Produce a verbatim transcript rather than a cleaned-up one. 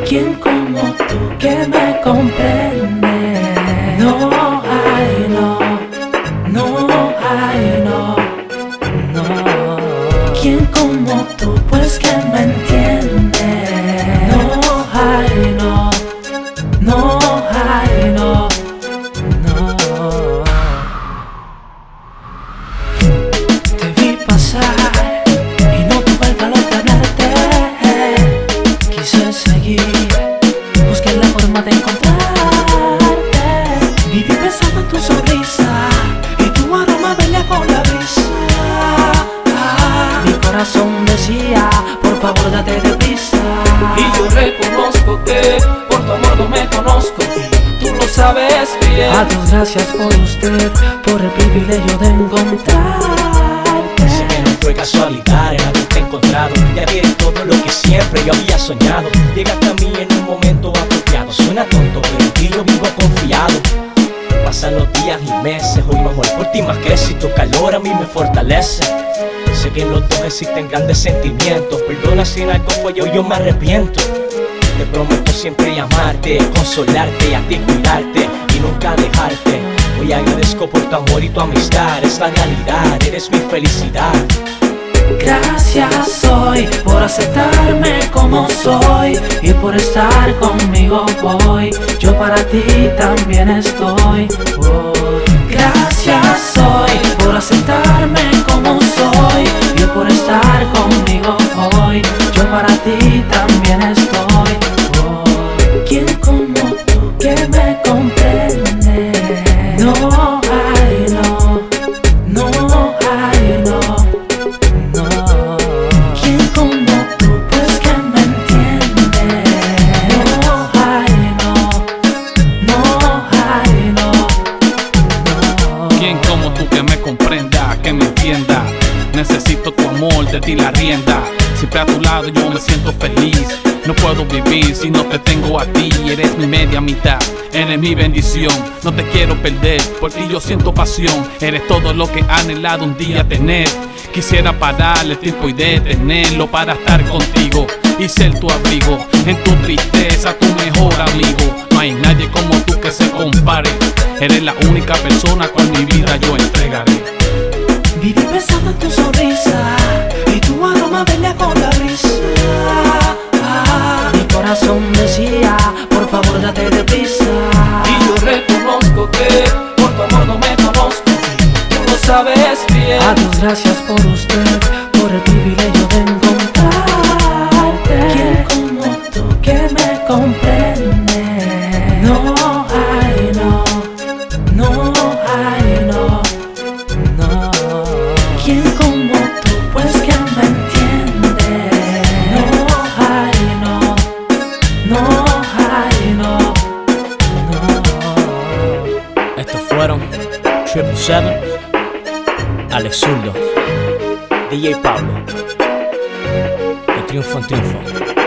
¿Quién como tú que me comprende? No hay, no, no hay, no, no. ¿Quién como tú pues que me entiende? No hay, no, no hay, no, no. Te vi pasar y no tuve el valor de hablarte. Quise seguir, busqué la forma de encontrarte. Viví pensando en tu sonrisa y tu aroma venía con la brisa. Mi corazón decía, por favor date deprisa. Y yo reconozco que por tu amor no me conozco, tú lo sabes bien. A Dios gracias por usted, por el privilegio de encontrarte. Sé que no fue casualidad el haberte encontrado, ya que eres todo lo que siempre yo había soñado. Llegaste a mí en un momento apropiado. Suena tonto, pero en ti yo vivo confiado. Pasan los días y meses, hoy mi amor por ti más crece y tu calor a mí me fortalece. Sé que en los dos existen grandes sentimientos. Perdona si en algo fue yo, yo me arrepiento. Te prometo siempre amarte, consolarte y a ti cuidarte y nunca dejarte. Hoy agradezco por tu amor y tu amistad. Es la realidad, eres mi felicidad. Gracias hoy por aceptarme como soy y por estar conmigo hoy. Yo para ti también estoy. Oh. Gracias hoy por aceptarme como soy y por estar conmigo hoy. Yo para ti también estoy. Oh. ¿Quién como tú que me comprende? No hay, no, no hay, no. ¿Quién como tú pues que me entiende? No hay, no, no hay, no, no. ¿Quién como tú que me comprenda, que me entienda? Necesito tu amor, de ti la rienda. Siempre a tu lado yo me siento feliz. No puedo vivir si no te tengo a ti. Eres mi media mitad, eres mi bendición. No te quiero perder, por ti yo siento pasión. Eres todo lo que he anhelado un día tener. Quisiera parar el tiempo y detenerlo para estar contigo y ser tu abrigo. En tu tristeza, tu mejor amigo. No hay nadie como tú que se compare. Eres la única persona con mi vida yo entregaré. Viví pensando en tu sonrisa y tu aroma venía con la brisa. Mi corazón decía, por favor date deprisa. Y yo reconozco que por tu amor no me conozco, tú lo sabes bien. A Dios gracias por usted, por el privilegio de encontrarte. ¿Quién como tú que me comprende? No hay, no, no hay, no, no. ¿Quién como tú pues que me entiende? No hay, no, no hay, no, no. Estos fueron Triple Seven, Alex Zurdo, D J Pablo, de Triunfo en Triunfo.